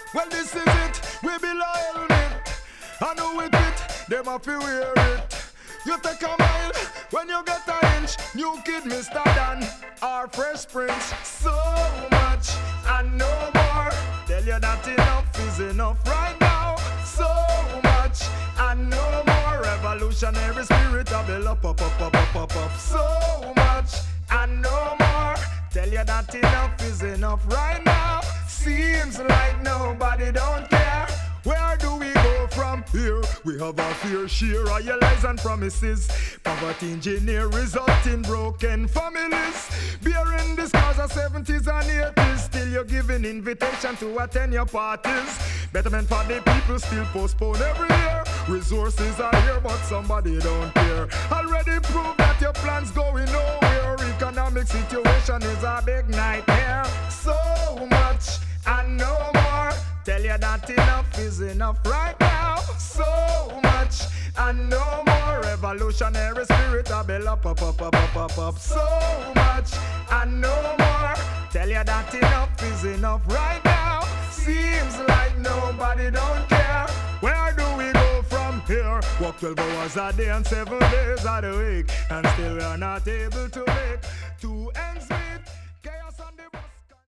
Well, this is it, we be loyal helmet. I know with it, them a fi wear it. You take a mile when you get an inch. New kid, Mr. Dan, our Fresh Prince. So much and no more. Tell you that enough is enough right now. So much and no more. Revolutionary spirit of the up, up, up, up, up, up, up. So much and no more. Tell you that enough is enough right now. Seems like nobody don't care. Where do we go from here? We have our fair share of your lies and promises. Poverty engineer result in broken families. Bearing the scars of 70s and 80s. Still you're giving invitation to attend your parties. Betterment for the people still postpone every year. Resources are here but somebody don't care. Already proved that your plan's going nowhere. Economic situation is a big nightmare. So much and no more. Tell you that enough is enough right now. So much and no more. Revolutionary spirit a bell up, up, up, up, up, up, up. So much and no more. Tell you that enough is enough right now. Seems like nobody don't care. Where do we go from here? Work 12 hours a day and 7 days of the week, and still we are not able to make two ends meet.